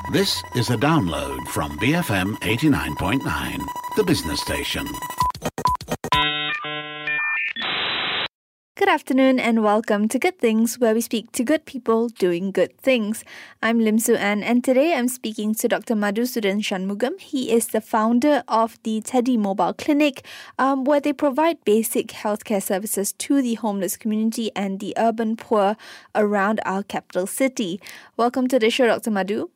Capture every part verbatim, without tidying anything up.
This is a download from B F M eighty-nine point nine, the business station. Good afternoon and welcome to Good Things, where we speak to good people doing good things. I'm Lim Su An, and today I'm speaking to Doctor Madhusudan Shanmugam. He is the founder of the Teddy Mobile Clinic, um, where they provide basic healthcare services to the homeless community and the urban poor around our capital city. Welcome to the show, Doctor Madhu.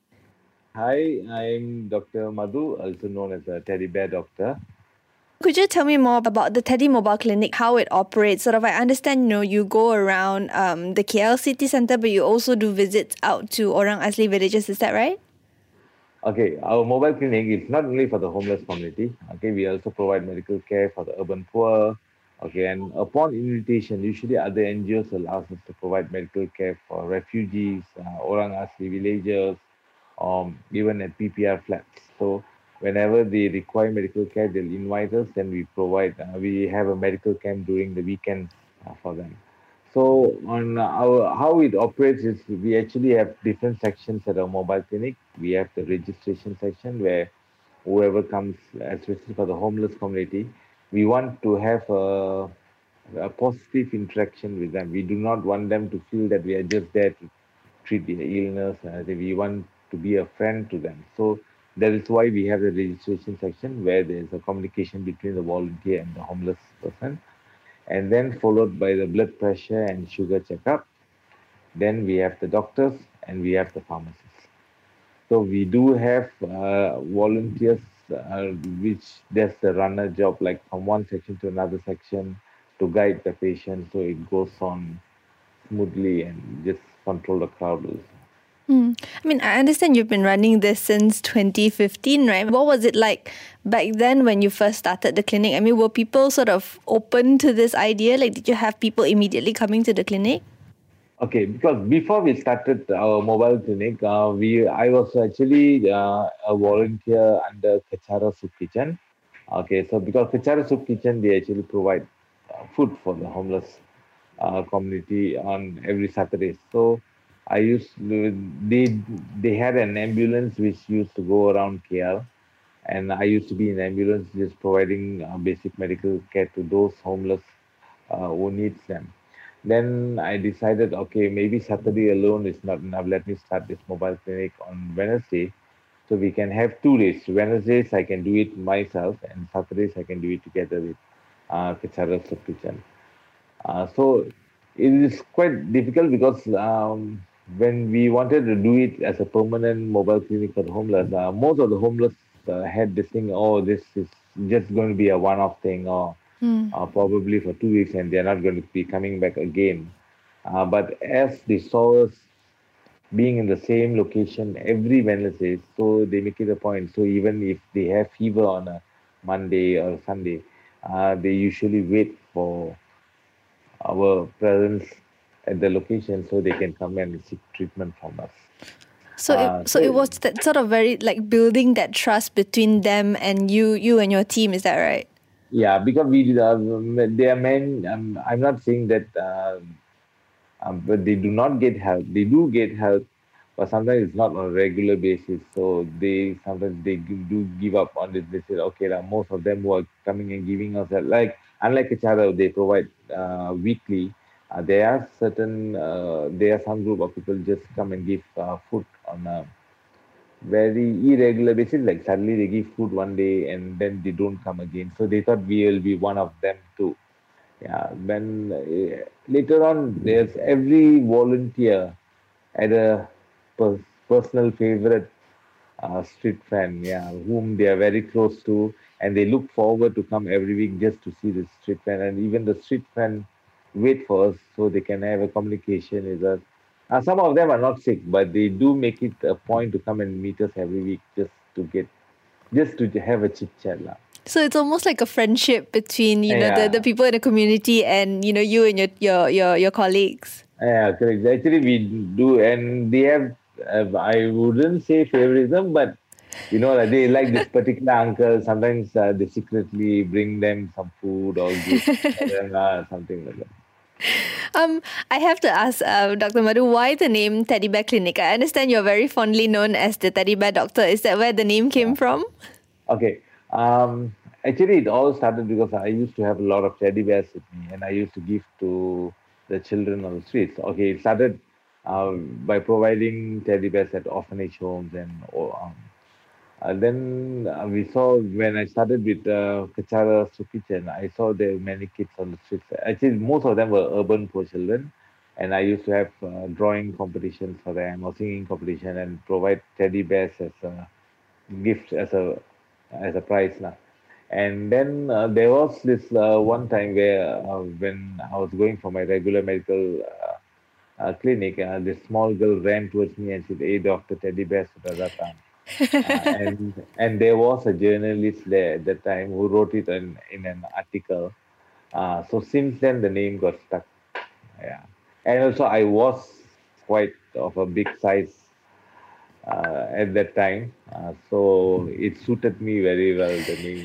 Hi, I'm Doctor Madhu, also known as a teddy bear doctor. Could you tell me more about the Teddy Mobile Clinic, how it operates? Sort of, I understand, you know, you go around um, the K L city centre, but you also do visits out to Orang Asli villages. Is that right? Okay, our mobile clinic is not only for the homeless community. Okay, we also provide medical care for the urban poor. Okay, and upon invitation, usually other N G Os allow us to provide medical care for refugees, uh, Orang Asli villagers, um, even at P P R flats. So whenever they require medical care, they'll invite us, then we provide, uh, we have a medical camp during the weekends uh, for them. So on our, how it operates is we actually have different sections at our mobile clinic. We have the registration section where whoever comes, especially for the homeless community, we want to have a, a positive interaction with them. We do not want them to feel that we are just there to treat their illness. Uh, we want to be a friend to them. So that is why we have the registration section where there is a communication between the volunteer and the homeless person, and then followed by the blood pressure and sugar checkup. Then we have the doctors and we have the pharmacists. So we do have uh, volunteers uh, which does the runner job, like from one section to another section to guide the patient so it goes on smoothly and just control the crowd also. Hmm. I mean, I understand you've been running this since twenty fifteen, right? What was it like back then when you first started the clinic? I mean, were people sort of open to this idea? Like, did you have people immediately coming to the clinic? Okay, because before we started our mobile clinic, uh, we I was actually uh, a volunteer under Kachara Soup Kitchen. Okay, so because Kachara Soup Kitchen, they actually provide uh, food for the homeless uh, community on every Saturday. So I used to, they they had an ambulance which used to go around K L, and I used to be in ambulance just providing uh, basic medical care to those homeless uh, who needs them. Then I decided, okay, maybe Saturday alone is not enough. Let me start this mobile clinic on Wednesday, so we can have two days. Wednesdays I can do it myself, and Saturdays I can do it together with uh, Kachara Soup Kitchen. Uh, so it is quite difficult because um, when we wanted to do it as a permanent mobile clinic for the homeless, uh, most of the homeless uh, had this thing, oh, this is just going to be a one-off thing, or Hmm. uh, probably for two weeks and they're not going to be coming back again. Uh, but as they saw us being in the same location every Wednesday, so they make it a point. So even if they have fever on a Monday or Sunday, uh, they usually wait for our presence at the location so they can come and seek treatment from us. So Uh, it so it so was that sort of very like building that trust between them and you, you and your team. Is that right? yeah, because we uh, they are men. Um, I'm not saying that, uh, um, but they do not get help. They do get help, but sometimes it's not on a regular basis. So they sometimes they gi- do give up on this. They say, okay, lah, most of them who are coming and giving us help, like unlike a child, they provide uh, weekly. Uh, there are certain, uh, there are some group of people just come and give uh, food on a very irregular basis. Like suddenly they give food one day and then they don't come again. So they thought we will be one of them too. Yeah. Then uh, later on, there's every volunteer had a per- personal favorite uh, street friend, yeah, whom they are very close to, and they look forward to come every week just to see the street friend, and even the street friend wait for us so they can have a communication with us. Uh, some of them are not sick, but they do make it a point to come and meet us every week just to get, just to have a chit chat, lah. So it's almost like a friendship between, you know, the, the Yeah, people in the community and, you know, you and your your your, your colleagues. yeah, correct. Actually, we do, and they have. Uh, I wouldn't say favoritism, but you know, like they like this particular uncle. Sometimes uh, they secretly bring them some food or gifts for them, uh, something like that. Um, I have to ask uh, Doctor Madhu, why the name Teddy Bear Clinic? I understand you're very fondly known as the Teddy Bear Doctor. Is that where the name came from? Okay. Um, actually, it all started because I used to have a lot of teddy bears with me, and I used to give to the children on the streets. Okay, it started um, by providing teddy bears at orphanage homes, and or, um, uh, then uh, we saw when I started with uh, Kachara Soup Kitchen, I saw there were many kids on the streets. Actually, most of them were urban poor children, and I used to have uh, drawing competitions for them or singing competition and provide teddy bears as a gift as a as a prize now. And then uh, there was this uh, one time where uh, when I was going for my regular medical uh, uh, clinic, uh, this small girl ran towards me and said, "Hey, Doctor Teddy Bear Sudarathan." Uh, and and there was a journalist there at that time who wrote it in, in an article. Uh, so since then, the name got stuck. Yeah, and also I was quite of a big size uh, at that time. Uh, so it suited me very well, the name.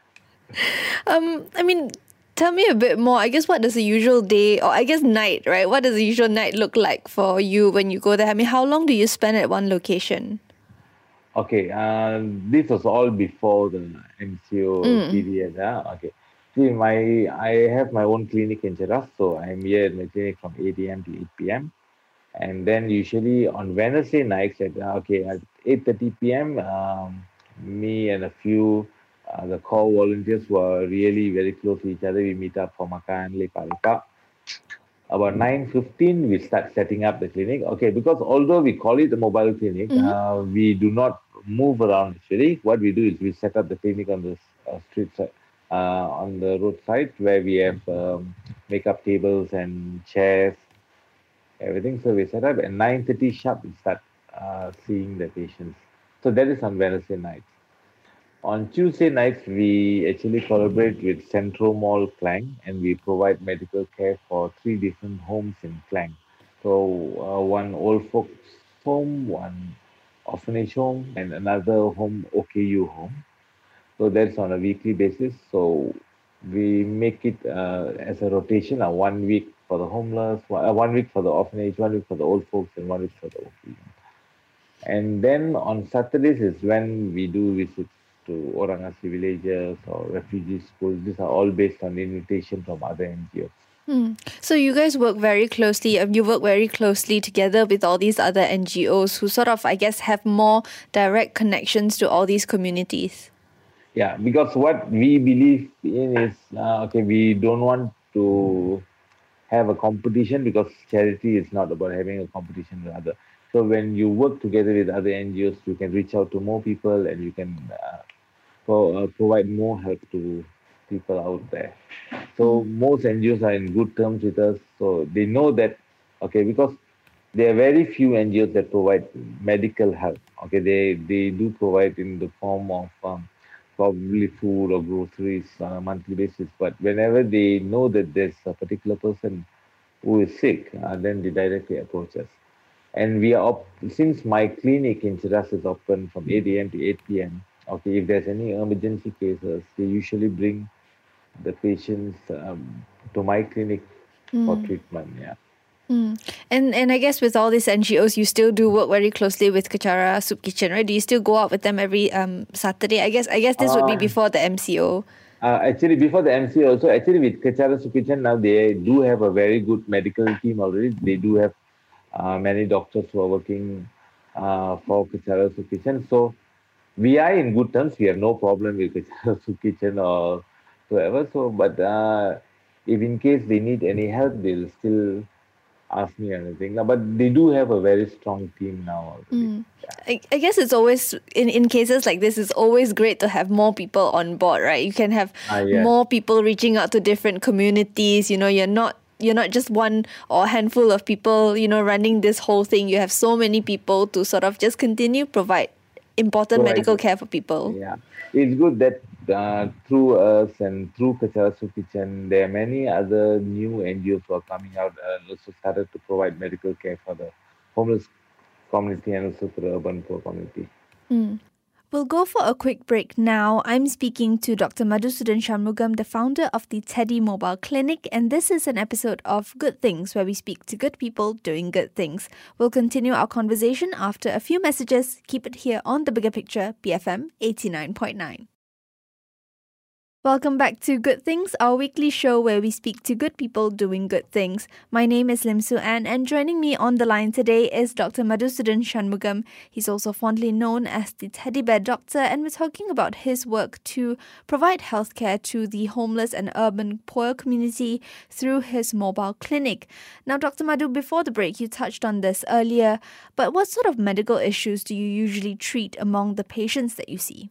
Um, I mean, tell me a bit more. I guess what does a usual day, or I guess night, right? What does a usual night look like for you when you go there? I mean, how long do you spend at one location? Okay, uh, this was all before the M C O Mm. period. Huh? Okay. See, my I have my own clinic in Cheras, so I'm here at my clinic from eight a m to eight p m. And then usually on Wednesday nights at uh, okay at eight thirty p m. Um, me and a few uh, the core volunteers were really very close to each other. We meet up for makan, lepak-lepak. About nine fifteen, we start setting up the clinic. Okay, because although we call it a mobile clinic, Mm-hmm. uh, we do not move around actually. What we do is we set up the clinic on the uh, street side, uh, on the roadside where we have um, makeup tables and chairs, everything. So we set up at nine thirty sharp, we start uh, seeing the patients. So that is on Wednesday nights. On Tuesday nights, we actually collaborate with Centro Mall Klang and we provide medical care for three different homes in Klang. So, uh, one old folks home, one orphanage home, and another home, O K U home. So, that's on a weekly basis. So, we make it uh, as a rotation, uh, one week for the homeless, one, uh, one week for the orphanage, one week for the old folks, and one week for the O K U. And then on Saturdays is when we do visits to Orang Asli villages or refugee schools. These are all based on invitation from other N G Os. Hmm. So you guys work very closely. um, You work very closely together with all these other N G Os who sort of, I guess, have more direct connections to all these communities. Yeah, because what we believe in is uh, okay, we don't want to have a competition because charity is not about having a competition with other. So when you work together with other N G Os, you can reach out to more people and you can uh, pro- uh, provide more help to people out there. So Mm. most N G Os are in good terms with us. So they know that, okay, because there are very few N G Os that provide medical help. Okay, they they do provide in the form of um, probably food or groceries on a monthly basis. But whenever they know that there's a particular person who is sick, uh, then they directly approach us. And we are op- since my clinic in Chiras is open from eight a m to eight p m. Okay, if there's any emergency cases, they usually bring the patients um, to my clinic for Mm. treatment. Yeah. Mm. And and I guess with all these N G Os, you still do work very closely with Kachara Soup Kitchen, right? Do you still go out with them every um Saturday? I guess I guess this would be Um, before the M C O. uh, actually, before the M C also, actually with Kachara Kitchen now they do have a very good medical team already. They do have uh, many doctors who are working uh, for Kachara Kitchen. So we are in good terms. We have no problem with Kachara Kitchen or whoever. So, but uh, if in case they need any help, they'll still ask me anything. Now, but they do have a very strong team now already. Mm. I, I guess it's always in, in cases like this, it's always great to have more people on board, right? You can have Ah, yes. more people reaching out to different communities. You know, you're not you're not just one or handful of people, you know, running this whole thing. You have so many people to sort of just continue provide important So medical I, care for people. yeah, it's good that uh, through us and through Kachara Kitchen, there are many other new N G Os who are coming out and also started to provide medical care for the homeless community and also for the urban poor community. Mm. We'll go for a quick break now. I'm speaking to Doctor Madhusudan Shanmugam, the founder of the Teddy Mobile Clinic, and this is an episode of Good Things where we speak to good people doing good things. We'll continue our conversation after a few messages. Keep it here on The Bigger Picture, B F M eighty-nine point nine. Welcome back to Good Things, our weekly show where we speak to good people doing good things. My name is Lim Su Ann, and joining me on the line today is Doctor Madhusudan Shanmugam. He's also fondly known as the Teddy Bear Doctor, and we're talking about his work to provide healthcare to the homeless and urban poor community through his mobile clinic. Now, Doctor Madhu, before the break, you touched on this earlier, but what sort of medical issues do you usually treat among the patients that you see?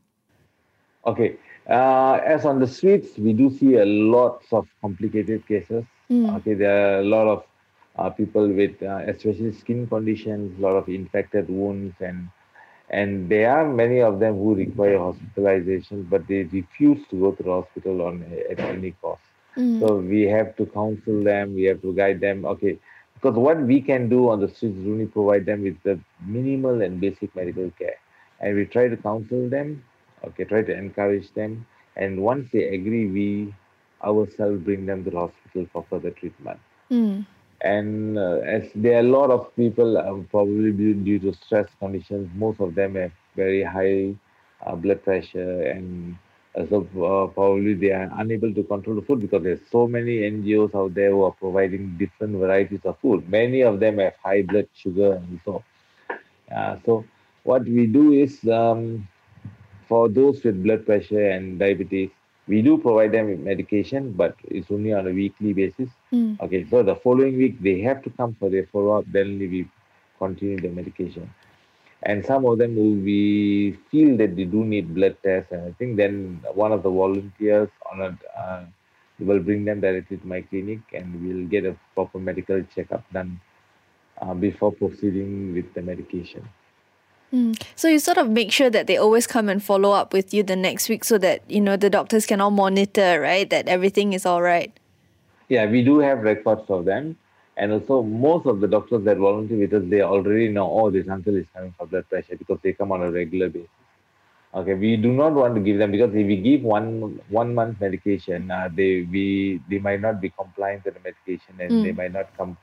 Okay. Uh, as on the streets, we do see a lot of complicated cases. Mm. Okay, there are a lot of uh, people with uh, especially skin conditions, a lot of infected wounds, and and there are many of them who require hospitalization, but they refuse to go to the hospital on at any cost. Mm. So we have to counsel them, we have to guide them. Okay, because what we can do on the streets is only provide them with the minimal and basic medical care, and we try to counsel them. Okay, try to encourage them, and once they agree, we ourselves bring them to the hospital for further treatment. Mm. And uh, as there are a lot of people, uh, probably due to stress conditions, most of them have very high uh, blood pressure, and uh, so uh, probably they are unable to control the food because there's so many N G Os out there who are providing different varieties of food. Many of them have high blood sugar, and so uh, so what we do is. Um, For those with blood pressure and diabetes, we do provide them with medication, but it's only on a weekly basis. Mm. Okay, so the following week, they have to come for their follow-up, then we continue the medication. And some of them will we feel that they do need blood tests, and I think then one of the volunteers on a, uh, will bring them directly to my clinic, and we'll get a proper medical checkup done uh, before proceeding with the medication. Mm. So you sort of make sure that they always come and follow up with you the next week so that, you know, the doctors can all monitor, right, that everything is all right. Yeah, we do have records of them. And also most of the doctors that volunteer with us, they already know, oh, this uncle is coming for blood pressure because they come on a regular basis. Okay, we do not want to give them because if we give one one month medication, uh, they we they might not be compliant to the medication and mm. they might not come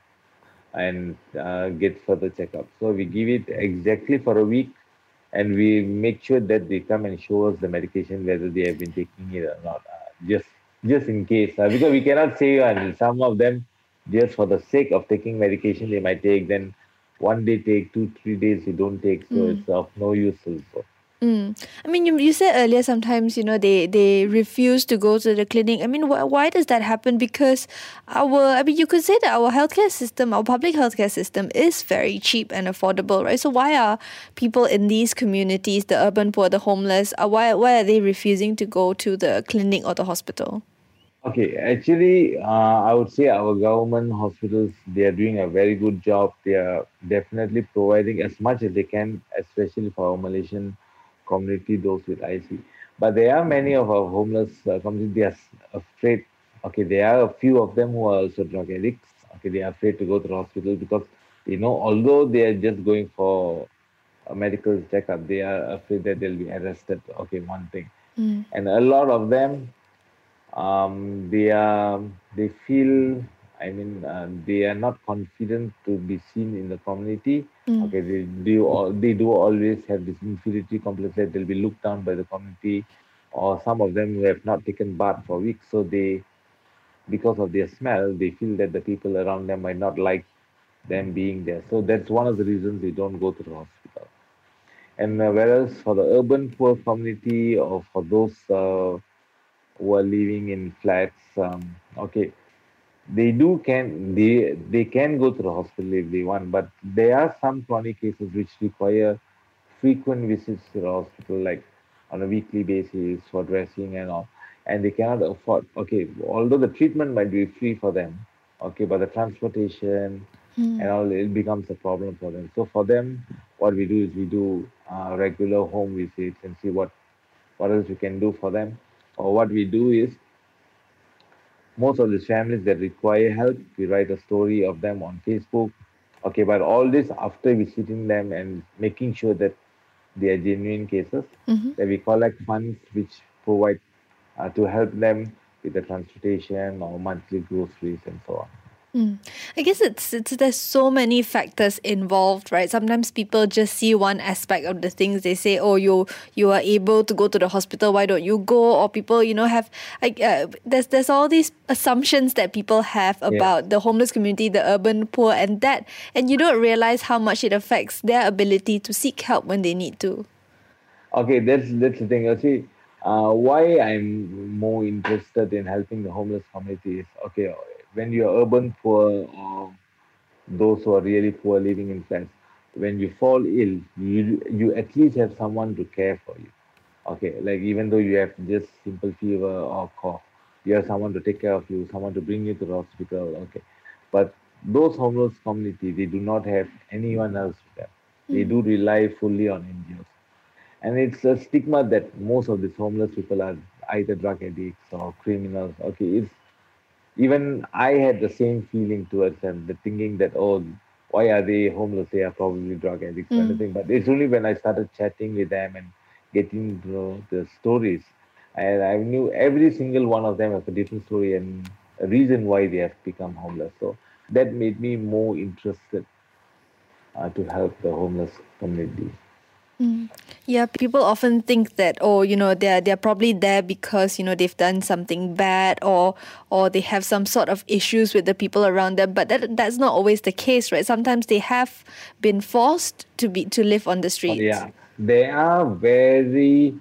and uh, get further checkup. So we give it exactly for a week, and we make sure that they come and show us the medication whether they have been taking it or not. Uh, just just in case, uh, because we cannot say, and some of them just for the sake of taking medication they might take. Then one day take, two three days they don't take. So mm. it's of no use also. Mm. I mean, you, you said earlier sometimes, you know, they, they refuse to go to the clinic. I mean, wh- why does that happen? Because our, I mean, you could say that our healthcare system, our public healthcare system is very cheap and affordable, right? So why are people in these communities, the urban poor, the homeless, uh, why, why are they refusing to go to the clinic or the hospital? Okay, actually, uh, I would say our government hospitals, they are doing a very good job. They are definitely providing as much as they can, especially for our Malaysian community, those with I C. But there are many of our homeless uh, communities, they are afraid. Okay, there are a few of them who are also drug addicts. Okay, they are afraid to go to the hospital because they know, although they are just going for a medical checkup, they are afraid that they'll be arrested. Okay, one thing. Mm. And a lot of them, um, they are, they feel, I mean, uh, they are not confident to be seen in the community. Mm. Okay, they do all, they do always have this inferiority complex that they'll be looked down by the community, or some of them who have not taken bath for weeks, so they, because of their smell, they feel that the people around them might not like them being there. So that's one of the reasons they don't go to the hospital. And uh, whereas for the urban poor community, or for those uh, who are living in flats, um, okay, they do can they they can go to the hospital if they want, but there are some chronic cases which require frequent visits to the hospital, like on a weekly basis for dressing and all, and they cannot afford. Okay, although the treatment might be free for them, okay, but the transportation mm. and all, it becomes a problem for them. So for them, what we do is we do uh, regular home visits and see what what else we can do for them. Or what we do is, most of these families that require help, we write a story of them on Facebook. Okay, but all this after visiting them and making sure that they are genuine cases, Mm-hmm. that we collect funds which provide uh, to help them with the transportation or monthly groceries and so on. Mm. I guess it's, it's there's so many factors involved, right? Sometimes people just see one aspect of the things. They say, "Oh, you you are able to go to the hospital. Why don't you go?" Or people, you know, have like uh, there's there's all these assumptions that people have Yeah. about the homeless community, the urban poor, and that, and you don't realize how much it affects their ability to seek help when they need to. Okay, that's that's the thing. You see, uh, why I'm more interested in helping the homeless community is okay. When you're urban poor or those who are really poor living in flats, when you fall ill, you you at least have someone to care for you. Okay, like even though you have just simple fever or cough, you have someone to take care of you, someone to bring you to the hospital. Okay, but those homeless community, they do not have anyone else with them. They Mm. do rely fully on N G Os, and it's a stigma that most of these homeless people are either drug addicts or criminals. Okay, it's even I had the same feeling towards them, the thinking that, oh, why are they homeless? They are probably drug addicts kind of Mm. thing. But it's only when I started chatting with them and getting to know the stories, and I knew every single one of them has a different story and a reason why they have become homeless. So that made me more interested uh, to help the homeless community. Mm. Yeah, people often think that, oh, you know, they're they're probably there because, you know, they've done something bad, or or they have some sort of issues with the people around them. But that that's not always the case, right? Sometimes they have been forced to be to live on the Oh, streets. yeah, they are very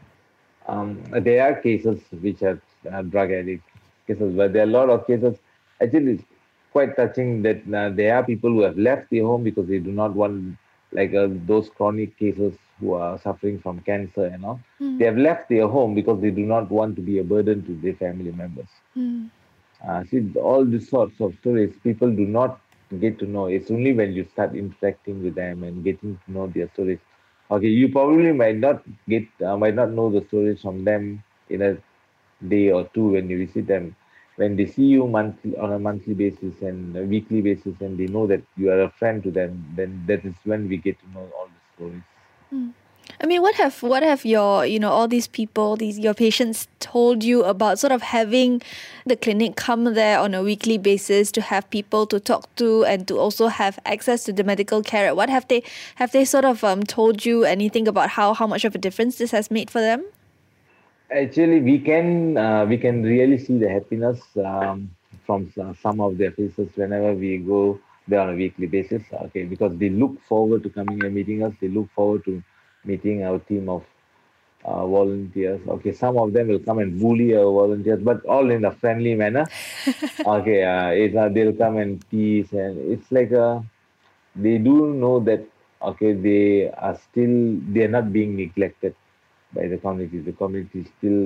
Um, there are cases which are uh, drug addict cases, but there are a lot of cases. Actually, it's quite touching that uh, there are people who have left their home because they do not want, like uh, those chronic cases who are suffering from cancer and all. They Mm. have left their home because they do not want to be a burden to their family members. Mm. Uh, see, all these sorts of stories people do not get to know. It's only when you start interacting with them and getting to know their stories. Okay, you probably might not get, uh, might not know the stories from them in a day or two when you visit them. When they see you monthly on a monthly basis and a weekly basis, and they know that you are a friend to them, then that is when we get to know all the stories. Mm. I mean, what have what have your, you know, all these people, these your patients told you about sort of having the clinic come there on a weekly basis to have people to talk to and to also have access to the medical care? What have they have they sort of um told you anything about how how much of a difference this has made for them? Actually, we can uh, we can really see the happiness um, from s- some of their faces whenever we go there on a weekly basis. Okay, because they look forward to coming and meeting us. They look forward to meeting our team of uh, volunteers. Okay, some of them will come and bully our volunteers, but all in a friendly manner. Okay, uh, it's, uh, they'll come and tease, and it's like a they do know that okay they are still they are not being neglected by the community. The community still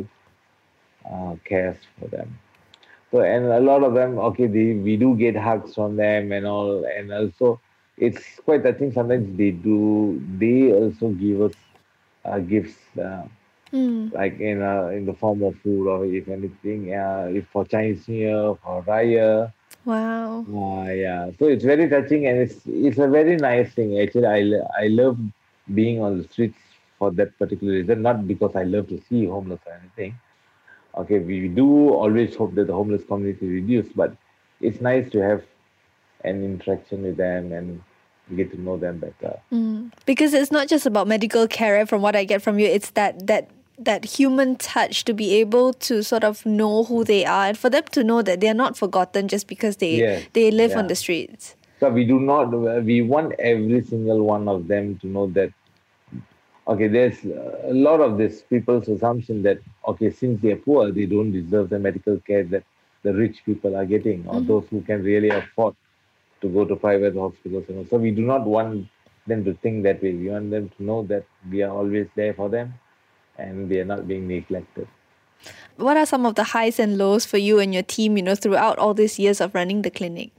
uh, cares for them. So, and a lot of them, okay, they, we do get hugs from them and all, and also it's quite. I think sometimes they do. They also give us uh, gifts, uh, Mm. like in uh, in the form of food or if anything, uh, if for Chinese New Year, for Raya. Wow. Uh, yeah, so it's very touching and it's it's a very nice thing. Actually, I lo- I love being on the streets for that particular reason, not because I love to see homeless or anything. Okay, we do always hope that the homeless community reduce, but it's nice to have an interaction with them and get to know them better. Mm. Because it's not just about medical care, right? From what I get from you, it's that that that human touch to be able to sort of know who they are and for them to know that they're not forgotten just because they Yes, they live on yeah. the streets. So we do not, we want every single one of them to know that, okay, there's a lot of this people's assumption that, okay, since they're poor, they don't deserve the medical care that the rich people are getting or Mm-hmm. those who can really afford to go to private hospitals. You know. So we do not want them to think that way. We want them to know that we are always there for them and they are not being neglected. What are some of the highs and lows for you and your team, you know, throughout all these years of running the clinic?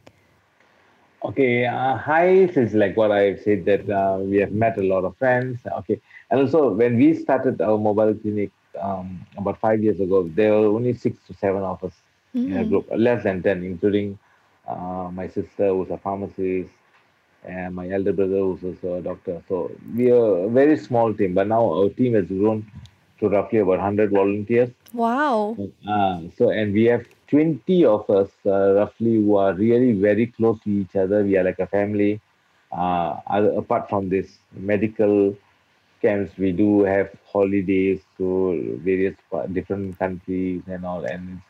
Okay, uh, highs is like what I've said that uh, we have met a lot of friends. Okay, and also when we started our mobile clinic um, about five years ago, there were only six to seven of us in a Mm. group, less than ten, including uh, my sister who's a pharmacist, and my elder brother was also a doctor. So we are a very small team, but now our team has grown to roughly about one hundred volunteers. Wow. Uh, so, and we have twenty of us uh, roughly who are really very close to each other. We are like a family. Uh, other- apart from this medical camps, we do have holidays to various pa- different countries and all. And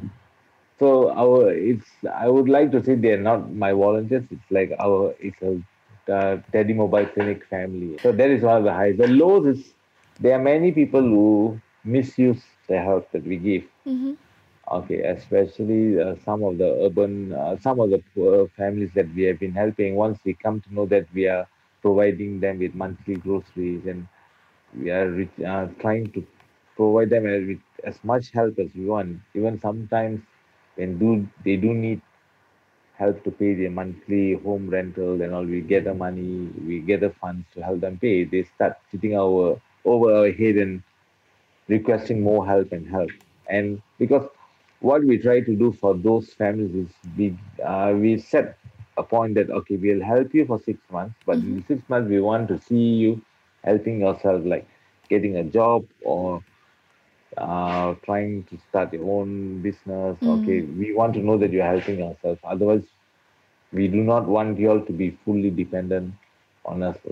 so our it's I would like to say they're not my volunteers. It's like our it's a uh, Teddy Mobile Clinic family. So that is one of the highs. The lows is there are many people who misuse the help that we give. Mm-hmm. Okay, especially uh, some of the urban, uh, some of the poor families that we have been helping. Once we come to know that we are providing them with monthly groceries and we are re- uh, trying to provide them uh, with as much help as we want. Even sometimes when do they do need help to pay their monthly home rental and all, we get the money, we get the funds to help them pay. They start sitting our over our head and requesting more help and help. And because what we try to do for those families is we uh, we set a point that okay, we'll help you for six months, but Mm-hmm. in six months we want to see you helping yourself, like getting a job or uh, trying to start your own business. Okay, Mm. we want to know that you're helping yourself. Otherwise, we do not want you all to be fully dependent on us.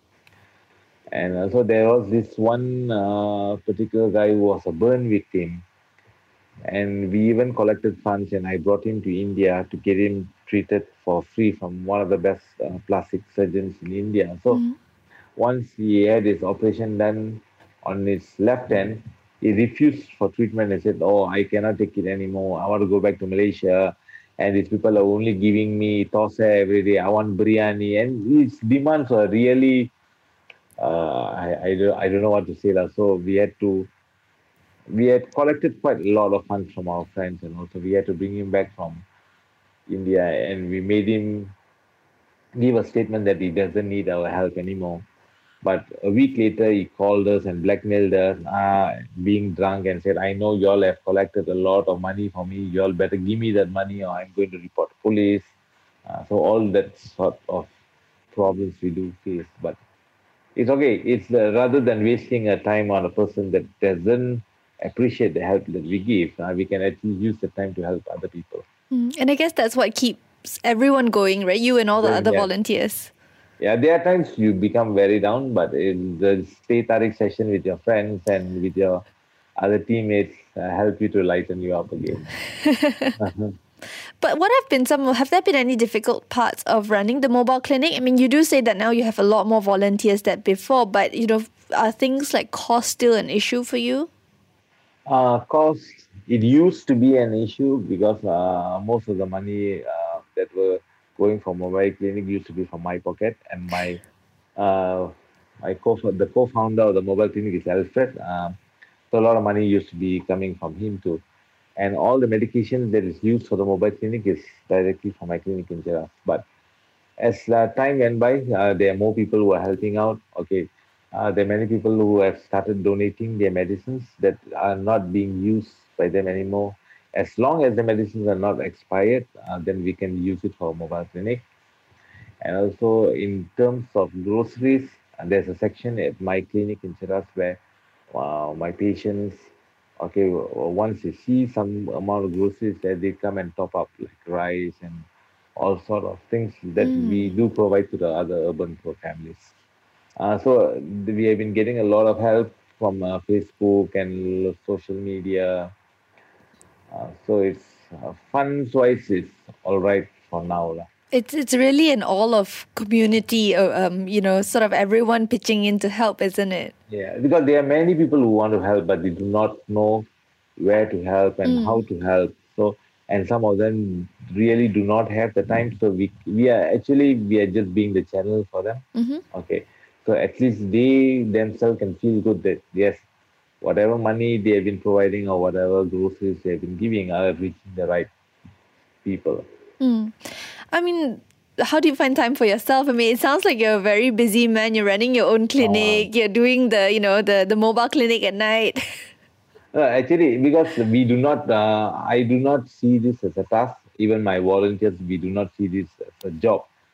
And also, there was this one uh, particular guy who was a burn victim, and we even collected funds, and I brought him to India to get him treated for free from one of the best uh, plastic surgeons in India. So Mm. once he had his operation done on his left hand, he refused for treatment and said, "Oh, I cannot take it anymore. I want to go back to Malaysia." And these people are only giving me tosa every day. I want biryani. And his demands were really, uh, I, I, don't, I don't know what to say. Lah. So we had to, we had collected quite a lot of funds from our friends. And also we had to bring him back from India. And we made him give a statement that he doesn't need our help anymore. But a week later, he called us and blackmailed us, uh, being drunk, and said, I know y'all have collected a lot of money for me. Y'all better give me that money or I'm going to report the police. Uh, so, all that sort of problems we do face. But it's okay. It's uh, rather than wasting a time on a person that doesn't appreciate the help that we give, uh, we can actually use the time to help other people. Mm. And I guess that's what keeps everyone going, right? You and all the Going, other yeah. volunteers. Yeah, there are times you become very down, but in the stay tarik session with your friends and with your other teammates uh, help you to lighten you up again. Uh-huh. But what have been some, have there been any difficult parts of running the mobile clinic? I mean, you do say that now you have a lot more volunteers than before, but, you know, are things like cost still an issue for you? Uh, cost, it used to be an issue because uh, most of the money uh, that were going for mobile clinic used to be from my pocket, and my uh, my co the co-founder of the mobile clinic is Alfred. Um, so a lot of money used to be coming from him too. And all the medication that is used for the mobile clinic is directly from my clinic in Jeddah. But as uh, time went by, uh, there are more people who are helping out. Okay, uh, there are many people who have started donating their medicines that are not being used by them anymore. As long as the medicines are not expired, uh, then we can use it for a mobile clinic. And also in terms of groceries, uh, there's a section at my clinic in Cheras where uh, my patients, okay, w- w- once they see some amount of groceries there, they come and top up like rice and all sort of things that we Mm. do provide to the other urban poor families. Uh, so uh, we have been getting a lot of help from uh, Facebook and social media. Uh, so it's uh, funds wise, it's all right for now. Lah. It's it's really an all of community, uh, um, you know, sort of everyone pitching in to help, isn't it? Yeah, because there are many people who want to help, but they do not know where to help and how Mm. to help. So, and some of them really do not have the time. So we we are actually we are just being the channel for them. Mm-hmm. Okay, so at least they themselves can feel good that yes, whatever money they have been providing or whatever groceries they have been giving are reaching the right people. Mm. I mean, how do you find time for yourself? I mean, it sounds like you're a very busy man. You're running your own Uh, clinic. You're doing the, you know, the, the mobile clinic at night. Uh, actually, because we do not, uh, I do not see this as a task. Even my volunteers, we do not see this as a job.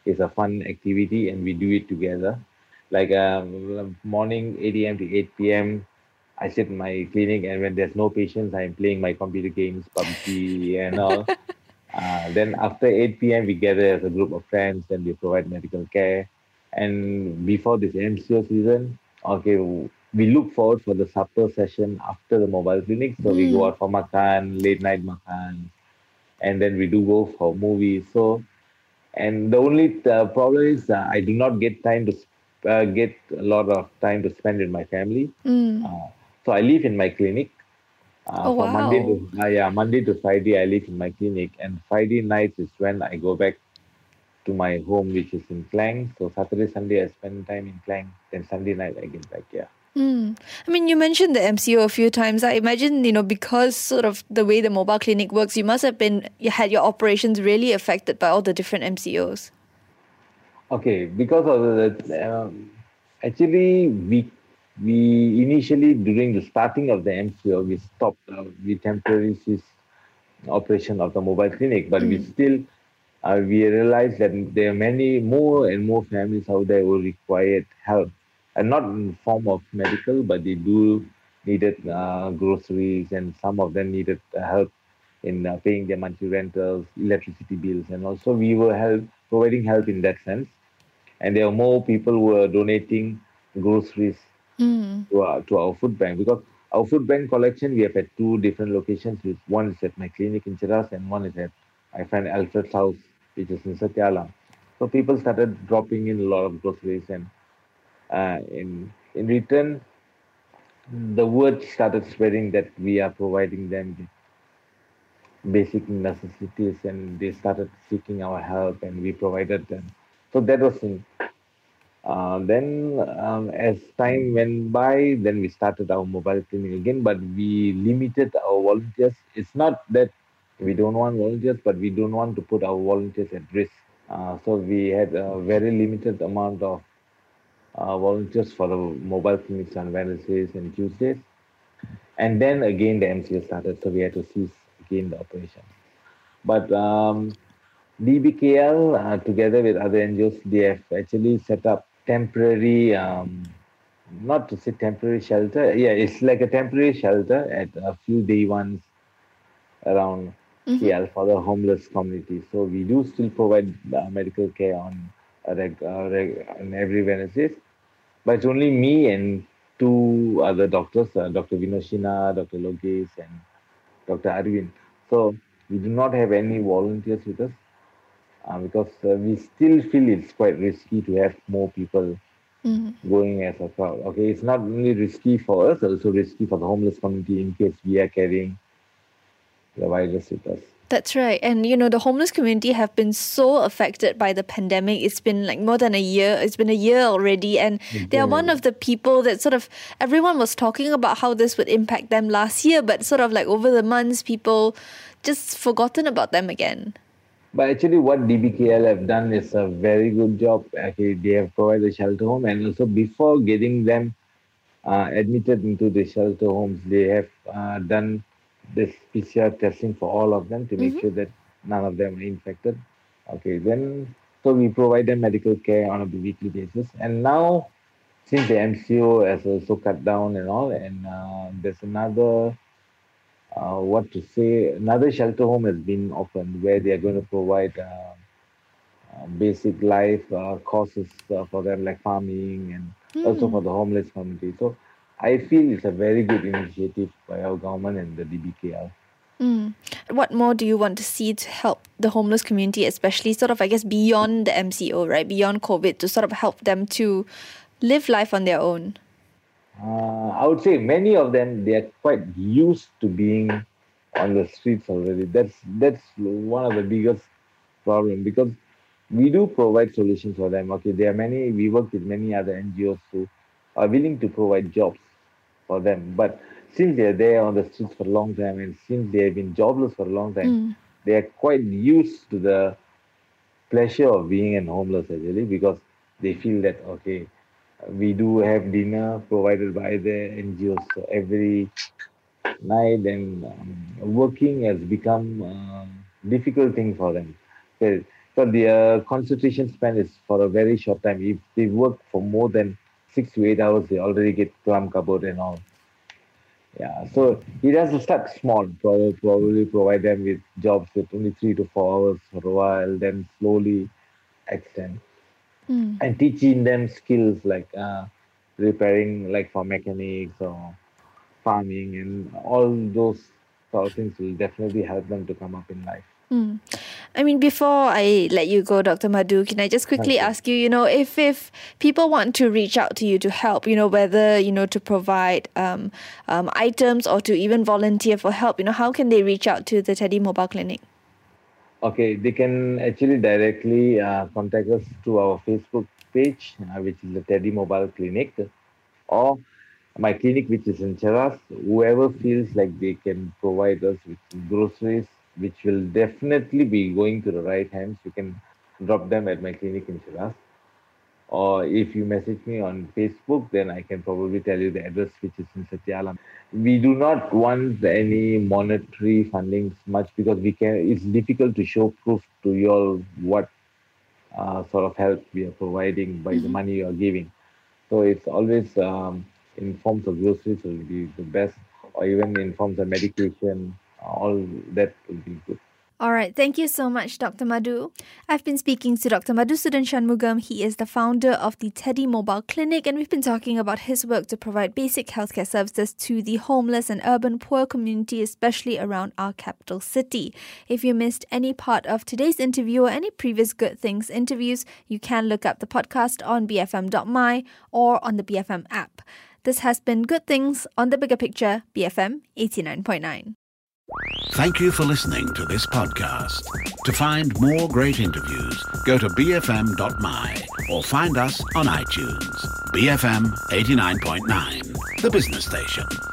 It's a fun activity and we do it together. Like um, morning eight a m to eight p m. I sit in my clinic, and when there's no patients, I'm playing my computer games, P U B G and all. Uh, then after eight p m, we gather as a group of friends and we provide medical care. And before this M C O season, okay, w- we look forward for the supper session after the mobile clinic. So we go Mm. out for makan, late night makan, and then we do go for movies. So, and the only uh, problem is uh, I do not get time to sp- uh, get a lot of time to spend with my family. Mm. Uh, so I live in my clinic uh, Oh, for Monday wow. to uh, yeah Monday to Friday I live in my clinic, and Friday nights is when I go back to my home, which is in Klang. So Saturday Sunday I spend time in Klang. Then Sunday night I get back. Yeah. Mm. I mean, you mentioned the M C O a few times. I imagine, you know, because sort of the way the mobile clinic works, you must have been, you had your operations really affected by all the different M C Os. Okay, because of the um, actually we we initially during the starting of the M C O we stopped uh, we temporarily ceased operation of the mobile clinic, but we Mm. still uh, we realized that there are many more and more families out there who required help, and not in the form of medical, but they do needed uh, groceries, and some of them needed uh, help in uh, paying their monthly rentals, electricity bills, and also we were help providing help in that sense. And there are more people who are donating groceries Mm. to our, to our food bank, because our food bank collection we have at two different locations. Which one is at my clinic in Chiras and one is at my friend Alfred's house, which is in Satyala. So people started dropping in a lot of groceries, and uh, in in return, the word started spreading that we are providing them the basic necessities, and they started seeking our help, and we provided them. So that was in Uh, then, um, as time went by, then we started our mobile clinic again, but we limited our volunteers. It's not that we don't want volunteers, but we don't want to put our volunteers at risk. Uh, so we had a very limited amount of uh, volunteers for the mobile clinics on Wednesdays and Tuesdays. And then again, the M C O started, so we had to cease again the operation. But um, D B K L, uh, together with other N G Os, they have actually set up temporary, um, not to say temporary shelter. Yeah, it's like a temporary shelter at a few day ones around Mm-hmm. K L for the homeless community. So we do still provide uh, medical care on a reg- uh, reg- on every Wednesdays, but it's only me and two other doctors, uh, Doctor Vinoshina, Doctor Logesh, and Doctor Arvind. So we do not have any volunteers with us uh, because uh, we still feel it's quite risky to have more people Mm. going as a crowd. Okay, it's not only risky for us, also risky for the homeless community in case we are carrying the virus with us. That's right. And, you know, the homeless community have been so affected by the pandemic. It's been like more than a year. It's been a year already. And they are one Exactly. of the people that sort of, everyone was talking about how this would impact them last year, but sort of like over the months, people just forgotten about them again. But actually, what D B K L have done is a very good job. Okay, they have provided a shelter home, and also before getting them uh, admitted into the shelter homes, they have uh, done this P C R testing for all of them to make Mm-hmm. sure that none of them are infected. Okay, then so we provide them medical care on a weekly basis, and now since the M C O has also cut down and all, and uh, there's another uh, what to say, another shelter home has been opened where they are going to provide uh, uh, basic life uh, courses uh, for them, like farming and also Hmm. for the homeless community. So I feel it's a very good initiative by our government and the D B K L. Mm. What more do you want to see to help the homeless community, especially sort of, I guess, beyond the M C O, right? Beyond COVID, to sort of help them to live life on their own? Uh, I would say many of them they are quite used to being on the streets already. That's that's one of the biggest problem because we do provide solutions for them. Okay, there are many. We work with many other N G Os who are willing to provide jobs for them. But since they are there on the streets for a long time, and since they have been jobless for a long time, Mm. they are quite used to the pleasure of being an homeless actually because they feel that okay, we do have dinner provided by the N G Os so every night, and um, working has become a difficult thing for them. So But the uh, concentration span is for a very short time. If they work for more than six to eight hours, they already get plum cupboard and all. Yeah, so he has to start small, probably, probably provide them with jobs with only three to four hours for a while, then slowly extend. Mm. And teaching them skills like uh, repairing, like for mechanics or farming, and all those sort of things will definitely help them to come up in life. Mm. I mean, before I let you go, Doctor Madhu, can I just quickly Okay. ask you, you know, if if people want to reach out to you to help, you know, whether, you know, to provide um, um, items or to even volunteer for help, you know, how can they reach out to the Teddy Mobile Clinic? Okay, they can actually directly uh, contact us through our Facebook page, uh, which is the Teddy Mobile Clinic, or my clinic, which is in Cheras. Whoever feels like they can provide us with groceries, which will definitely be going to the right hands, you can drop them at my clinic in Cheras. Or if you message me on Facebook, then I can probably tell you the address, which is in Satyalam. We do not want any monetary funding much because we can. It's difficult to show proof to you all what uh, sort of help we are providing by the money you are giving. So it's always um, in forms of groceries will be the best, or even in forms of medication. All that will be good. All right. Thank you so much, Doctor Madhu. I've been speaking to Doctor Madhusudan Shanmugam. He is the founder of the Teddy Mobile Clinic, and we've been talking about his work to provide basic healthcare services to the homeless and urban poor community, especially around our capital city. If you missed any part of today's interview or any previous Good Things interviews, you can look up the podcast on b f m dot m y or on the B F M app. This has been Good Things on the Bigger Picture, B F M eighty-nine point nine. Thank you for listening to this podcast. To find more great interviews, go to b f m dot m y or find us on iTunes. B F M eighty-nine point nine, the business station.